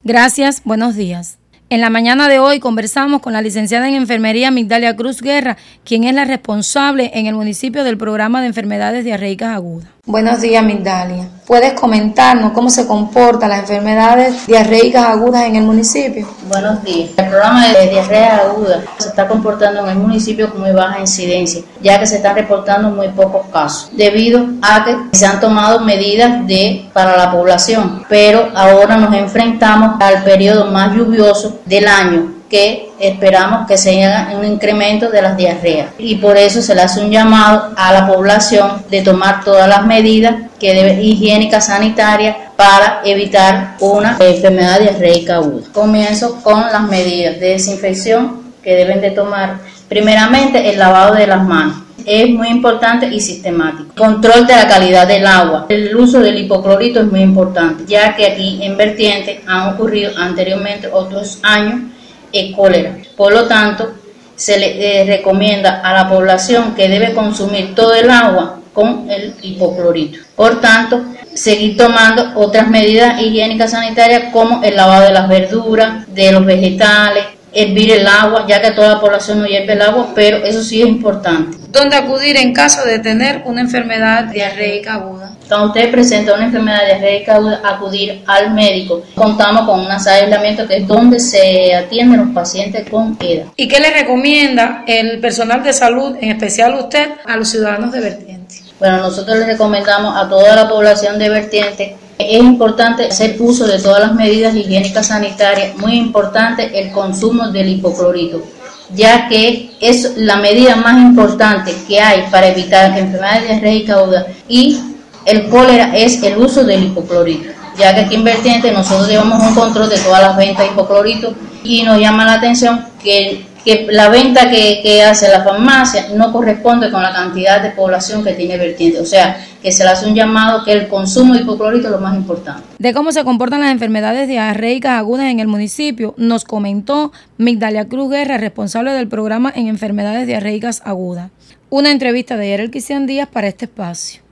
Gracias, buenos días. En la mañana de hoy conversamos con la licenciada en enfermería Migdalia Cruz Guerra, quien es la responsable en el municipio del programa de enfermedades diarreicas agudas. Buenos días, Migdalia. ¿Puedes comentarnos cómo se comportan las enfermedades diarreicas agudas en el municipio? Buenos días. El programa de diarrea aguda se está comportando en el municipio con muy baja incidencia, ya que se están reportando muy pocos casos, debido a que se han tomado medidas para la población, pero ahora nos enfrentamos al periodo más lluvioso del año, que esperamos que se haga un incremento de las diarreas, y por eso se le hace un llamado a la población de tomar todas las medidas higiénicas, sanitarias, para evitar una enfermedad diarreica aguda. Comienzo con las medidas de desinfección que deben de tomar. Primeramente, el lavado de las manos. Es muy importante y sistemático. Control de la calidad del agua. El uso del hipoclorito es muy importante, ya que aquí en Vertiente han ocurrido anteriormente otros años cólera. Por lo tanto, se le recomienda a la población que debe consumir todo el agua con el hipoclorito. Por tanto, seguir tomando otras medidas higiénicas sanitarias como el lavado de las verduras, de los vegetales, hervir el agua, ya que toda la población no hierve el agua, pero eso sí es importante. ¿Dónde acudir en caso de tener una enfermedad diarreica aguda? Cuando usted presenta una enfermedad diarreica aguda, acudir al médico. Contamos con una sala de aislamiento, que es donde se atienden los pacientes con EDA. ¿Y qué le recomienda el personal de salud, en especial usted, a los ciudadanos de Vertiente? Bueno, nosotros les recomendamos a toda la población de Vertiente. Es importante hacer uso de todas las medidas higiénicas sanitarias, muy importante el consumo del hipoclorito, ya que es la medida más importante que hay para evitar enfermedades diarreicas agudas, y el cólera es el uso del hipoclorito, ya que aquí en Vertiente nosotros llevamos un control de todas las ventas de hipoclorito, y nos llama la atención que la venta que hace la farmacia no corresponde con la cantidad de población que tiene Vertiente, o sea, que se le hace un llamado que el consumo de hipoclorito es lo más importante. De cómo se comportan las enfermedades diarreicas agudas en el municipio, nos comentó Migdalia Cruz Guerra, responsable del programa en enfermedades diarreicas agudas. Una entrevista de Yerel Kisian Díaz para este espacio.